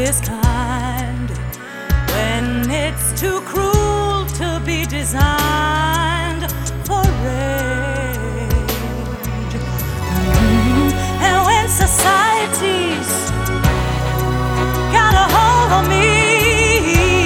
is kind when it's too cruel to be designed.